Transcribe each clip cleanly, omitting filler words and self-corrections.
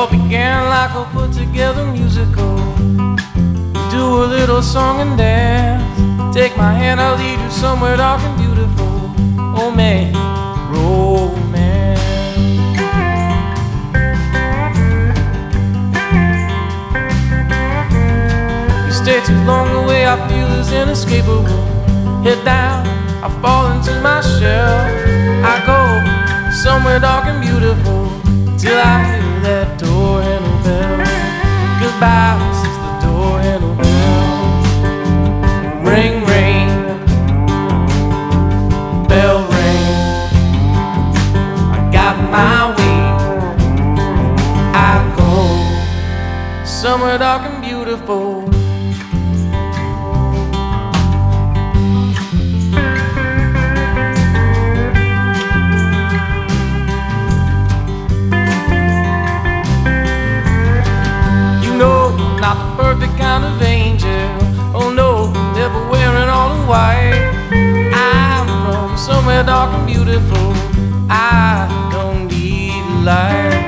all began like a put together musical. We do a little song and dance. Take my hand, I'll lead you somewhere dark and beautiful. Oh man, romance. You stay too long away, I feel is inescapable. Head down, I fall into my shell. I go somewhere dark and beautiful till I hear that door handle bell. Goodbye, says the door handle bell. Ring, ring, bell ring. I got my wings. I go somewhere dark and beautiful. Not the perfect kind of angel. Oh no, never wearing all the white. I'm from somewhere dark and beautiful. I don't need light.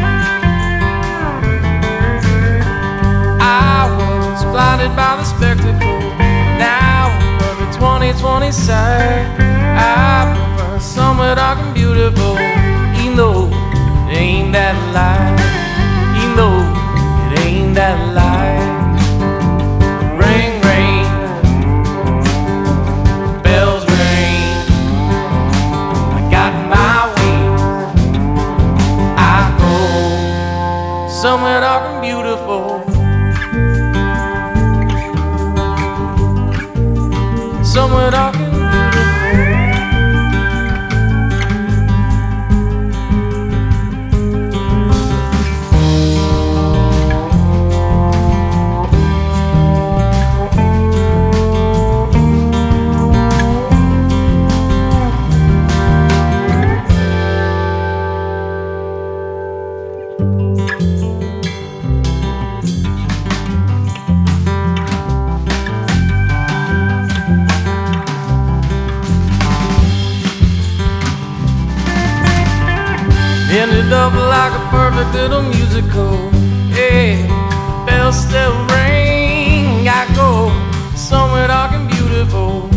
I was blinded by the spectacle. Now I'm perfect 20/20 sight. I prefer somewhere dark and beautiful. Even though it ain't that light. Even though it ain't that light. Ring, ring, bells ring. I got my wings. I go somewhere dark and beautiful. Somewhere dark and beautiful. Ended up like a perfect little musical. Hey, bells still ring. I go somewhere dark and beautiful.